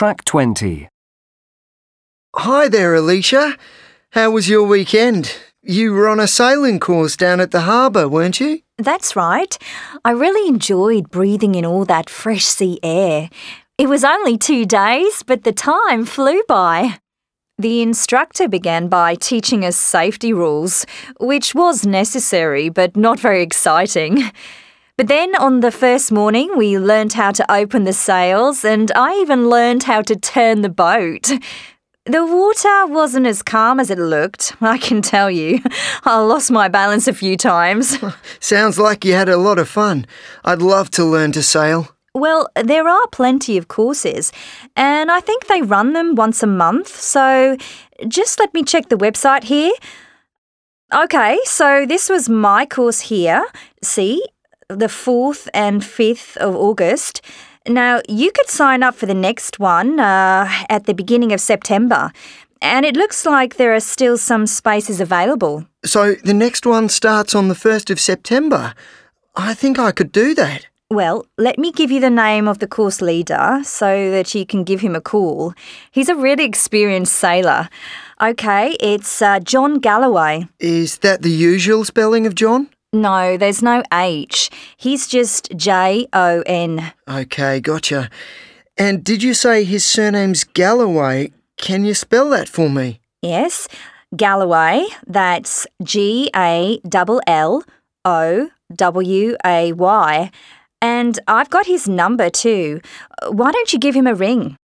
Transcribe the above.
Track 20. Hi there, Alicia. How was your weekend? You were on a sailing course down at the harbour, weren't you? That's right. I really enjoyed breathing in all that fresh sea air. It was only 2 days, but the time flew by. The instructor began by teaching us safety rules, which was necessary but not very exciting. But then on the first morning, we learned how to open the sails and I even learned how to turn the boat. The water wasn't as calm as it looked, I can tell you. I lost my balance a few times. Sounds like you had a lot of fun. I'd love to learn to sail. Well, there are plenty of courses, and I think they run them once a month, so just let me check the website here. Okay, so this was my course here. See, the 4th and 5th of August. Now, you could sign up for the next one at the beginning of September, and it looks like there are still some spaces available. So the next one starts on the 1st of September. I think I could do that. Well, let me give you the name of the course leader so that you can give him a call. He's a really experienced sailor. Okay, it's John Galloway. Is that the usual spelling of John? No, there's no H. He's just Jon. Okay, gotcha. And did you say his surname's Galloway? Can you spell that for me? Yes, Galloway. That's Galloway. And I've got his number too. Why don't you give him a ring?